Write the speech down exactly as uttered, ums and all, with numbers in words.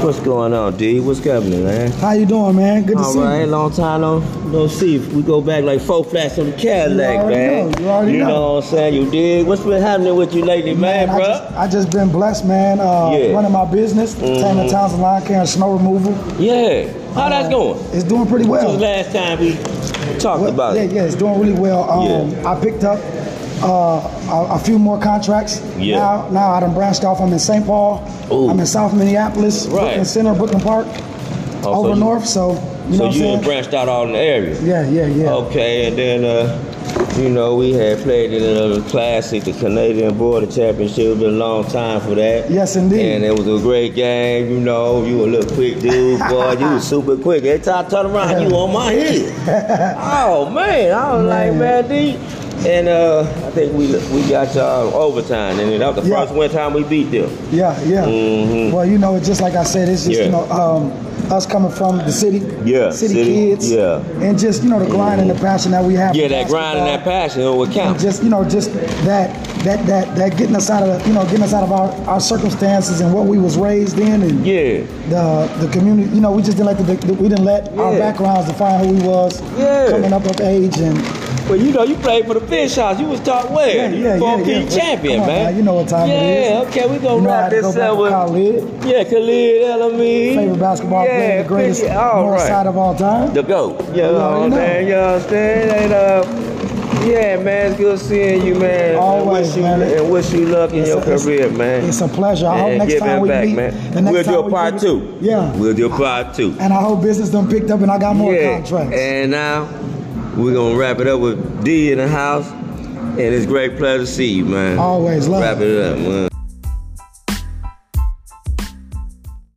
What's going on, D? What's happening, man? How you doing, man? Good to All see right, you. long time no, no see. We go back like four flats on the Cadillac, You man. know, you already you know. know. what I'm saying? You dig? What's been happening with you lately, man, Man, bro? I just, I just been blessed, man. Uh, Yeah. Running my business, Mhm. Tanner Townsend Lawn Care and Snow Removal. Yeah. How that's Uh, going? It's doing pretty This well. was last time we talked Well, about yeah, it. yeah, it's doing really well. Um, Yeah. I picked up uh, a, a few more contracts. Yeah. Now, now I done branched off. I'm in Saint Paul. Ooh. I'm in South Minneapolis, Right. Brooklyn Center, Brooklyn Park, Oh, so over you- north. So you So know what you I'm done saying? branched out all in the area. Yeah, yeah, yeah. Okay, and then uh, you know we had played in a classic, the Canadian Border Championship. It's been a long time for that. Yes, indeed. And it was a great game. You know, you a little quick dude, boy. You was super quick. Every time I turn around, you on my head. Oh man, I was like, man, D. And uh, I think we we got y'all overtime, and that was the Yeah. first one time we beat them. Yeah, yeah. Mhm. Well, you know, it's just like I said, it's just, Yeah. you know, um, us coming from the city, Yeah, city, city, kids, yeah. and just, you know, the grind and the passion that we have. Yeah, for that grind and that basketball. passion, it would And count. just, you know, just that, that, that, that getting us out of, you know, getting us out of our, our circumstances and what we was raised in, and Yeah. the the community. You know, we just didn't let the, the we didn't let our Yeah. backgrounds define who we was. Yeah. Coming up of age and. Well, you know, you played for the Fish House. You was taught well. Yeah, you yeah, four yeah, P yeah. champion, Come on, man. man. You know what time yeah, it is. Yeah, okay, we gonna You know, I wrap had to this go back up to with Khalid. yeah, Khalid Elamine. Favorite basketball yeah, player, the greatest fifty, all north right. side of all time. The GOAT. You know You what already I'm know. saying? You understand? And, uh, yeah, man, it's good seeing you, man. Always, and wish you, man. And wish you luck in It's your a- it's- career, man. It's a pleasure. I hope And next giving time we back, meet, man. the next We'll time do a we part meet- two. Yeah. We'll do a part two. And I hope business done picked up and I got more yeah. contracts. And now we're gonna wrap it up with D in the house. And it's a great pleasure to see you, man. Always love. Wrap it up, man.